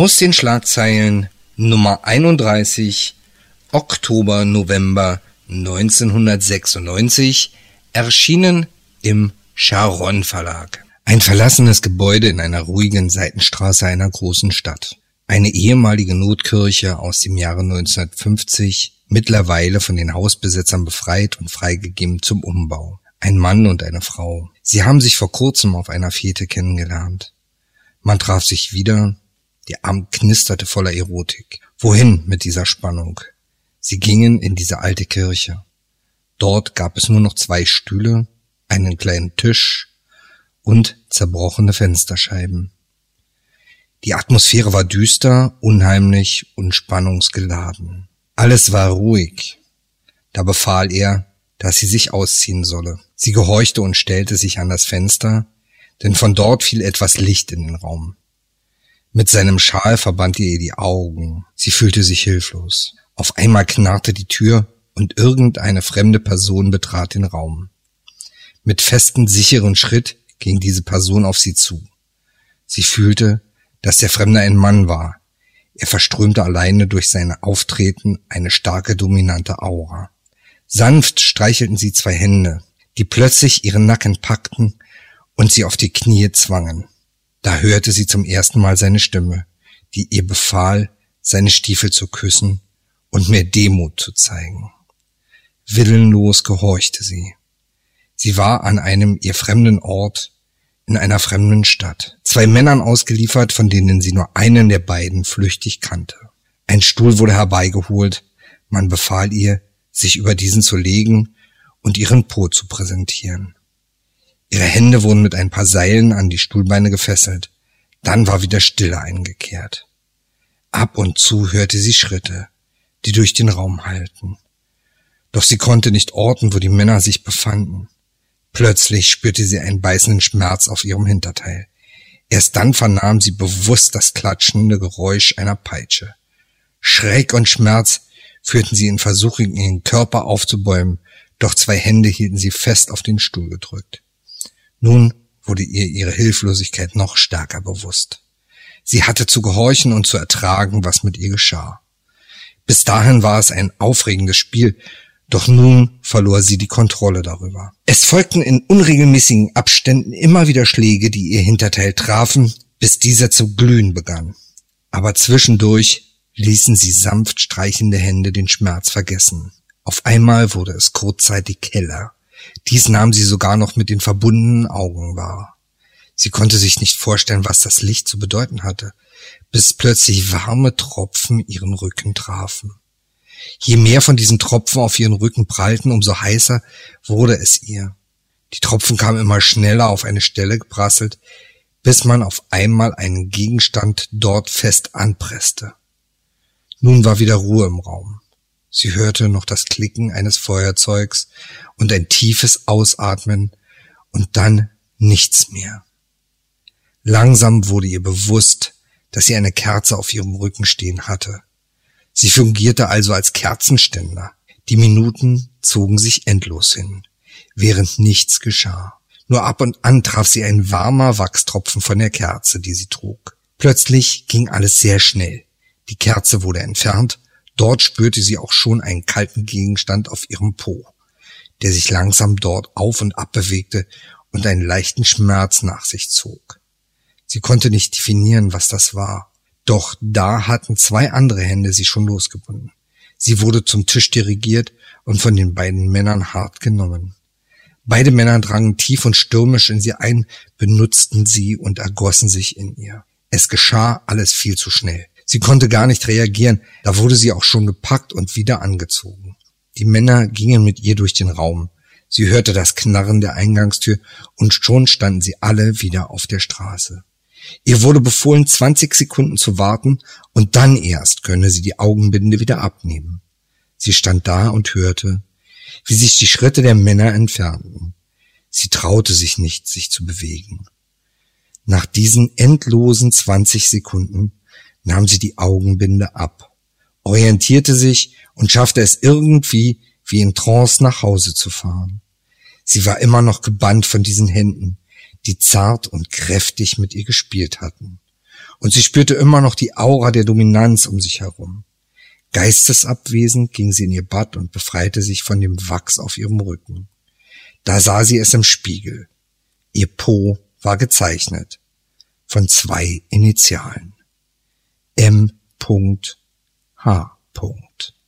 Aus den Schlagzeilen Nummer 31, Oktober, November 1996, erschienen im Charon Verlag. Ein verlassenes Gebäude in einer ruhigen Seitenstraße einer großen Stadt. Eine ehemalige Notkirche aus dem Jahre 1950, mittlerweile von den Hausbesitzern befreit und freigegeben zum Umbau. Ein Mann und eine Frau. Sie haben sich vor kurzem auf einer Fete kennengelernt. Man traf sich wieder. Der Abend knisterte voller Erotik. Wohin mit dieser Spannung? Sie gingen in diese alte Kirche. Dort gab es nur noch 2 Stühle, einen kleinen Tisch und zerbrochene Fensterscheiben. Die Atmosphäre war düster, unheimlich und spannungsgeladen. Alles war ruhig. Da befahl er, dass sie sich ausziehen solle. Sie gehorchte und stellte sich an das Fenster, denn von dort fiel etwas Licht in den Raum. Mit seinem Schal verband er ihr die Augen. Sie fühlte sich hilflos. Auf einmal knarrte die Tür und irgendeine fremde Person betrat den Raum. Mit festem, sicheren Schritt ging diese Person auf sie zu. Sie fühlte, dass der Fremde ein Mann war. Er verströmte alleine durch sein Auftreten eine starke, dominante Aura. Sanft streichelten sie 2 Hände, die plötzlich ihren Nacken packten und sie auf die Knie zwangen. Da hörte sie zum ersten Mal seine Stimme, die ihr befahl, seine Stiefel zu küssen und mehr Demut zu zeigen. Willenlos gehorchte sie. Sie war an einem ihr fremden Ort, in einer fremden Stadt, 2 Männern ausgeliefert, von denen sie nur einen der beiden flüchtig kannte. Ein Stuhl wurde herbeigeholt, man befahl ihr, sich über diesen zu legen und ihren Po zu präsentieren. Ihre Hände wurden mit ein paar Seilen an die Stuhlbeine gefesselt. Dann war wieder Stille eingekehrt. Ab und zu hörte sie Schritte, die durch den Raum hallten. Doch sie konnte nicht orten, wo die Männer sich befanden. Plötzlich spürte sie einen beißenden Schmerz auf ihrem Hinterteil. Erst dann vernahm sie bewusst das klatschende Geräusch einer Peitsche. Schreck und Schmerz führten sie in Versuchung, ihren Körper aufzubäumen, doch 2 Hände hielten sie fest auf den Stuhl gedrückt. Nun wurde ihr ihre Hilflosigkeit noch stärker bewusst. Sie hatte zu gehorchen und zu ertragen, was mit ihr geschah. Bis dahin war es ein aufregendes Spiel, doch nun verlor sie die Kontrolle darüber. Es folgten in unregelmäßigen Abständen immer wieder Schläge, die ihr Hinterteil trafen, bis dieser zu glühen begann. Aber zwischendurch ließen sie sanft streichende Hände den Schmerz vergessen. Auf einmal wurde es kurzzeitig heller. Dies nahm sie sogar noch mit den verbundenen Augen wahr. Sie konnte sich nicht vorstellen, was das Licht zu bedeuten hatte, bis plötzlich warme Tropfen ihren Rücken trafen. Je mehr von diesen Tropfen auf ihren Rücken prallten, umso heißer wurde es ihr. Die Tropfen kamen immer schneller auf eine Stelle geprasselt, bis man auf einmal einen Gegenstand dort fest anpresste. Nun war wieder Ruhe im Raum. Sie hörte noch das Klicken eines Feuerzeugs und ein tiefes Ausatmen und dann nichts mehr. Langsam wurde ihr bewusst, dass sie eine Kerze auf ihrem Rücken stehen hatte. Sie fungierte also als Kerzenständer. Die Minuten zogen sich endlos hin, während nichts geschah. Nur ab und an traf sie ein warmer Wachstropfen von der Kerze, die sie trug. Plötzlich ging alles sehr schnell. Die Kerze wurde entfernt. Dort spürte sie auch schon einen kalten Gegenstand auf ihrem Po, der sich langsam dort auf und ab bewegte und einen leichten Schmerz nach sich zog. Sie konnte nicht definieren, was das war. Doch da hatten 2 andere Hände sie schon losgebunden. Sie wurde zum Tisch dirigiert und von den beiden Männern hart genommen. Beide Männer drangen tief und stürmisch in sie ein, benutzten sie und ergossen sich in ihr. Es geschah alles viel zu schnell. Sie konnte gar nicht reagieren, da wurde sie auch schon gepackt und wieder angezogen. Die Männer gingen mit ihr durch den Raum. Sie hörte das Knarren der Eingangstür und schon standen sie alle wieder auf der Straße. Ihr wurde befohlen, 20 Sekunden zu warten und dann erst könne sie die Augenbinde wieder abnehmen. Sie stand da und hörte, wie sich die Schritte der Männer entfernten. Sie traute sich nicht, sich zu bewegen. Nach diesen endlosen 20 Sekunden nahm sie die Augenbinde ab, orientierte sich und schaffte es irgendwie, wie in Trance nach Hause zu fahren. Sie war immer noch gebannt von diesen Händen, die zart und kräftig mit ihr gespielt hatten. Und sie spürte immer noch die Aura der Dominanz um sich herum. Geistesabwesend ging sie in ihr Bad und befreite sich von dem Wachs auf ihrem Rücken. Da sah sie es im Spiegel. Ihr Po war gezeichnet von 2 Initialen. M.H.